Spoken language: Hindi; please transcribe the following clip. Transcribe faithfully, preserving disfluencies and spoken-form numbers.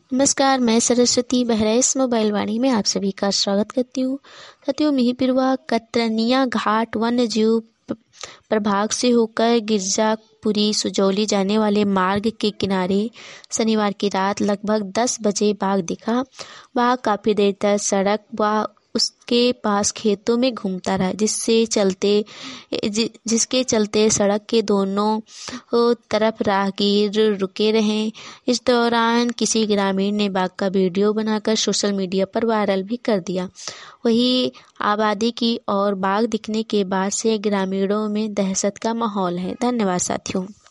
नमस्कार, मैं सरस्वती बहराइच मोबाइल वाणी में आप सभी का स्वागत करती हूँ। साथियों, मिहींपिरवा कतरनिया घाट वन्य जीव प्रभाग से होकर गिरजापुरी सुजौली जाने वाले मार्ग के किनारे शनिवार की रात लगभग दस बजे बाघ दिखा। बाघ काफी देर तक सड़क व उसके पास खेतों में घूमता रहा, जिससे चलते जि, जिसके चलते सड़क के दोनों तरफ राहगीर रुके रहे। इस दौरान किसी ग्रामीण ने बाघ का वीडियो बनाकर सोशल मीडिया पर वायरल भी कर दिया। वहीं आबादी की और बाघ दिखने के बाद से ग्रामीणों में दहशत का माहौल है। धन्यवाद साथियों।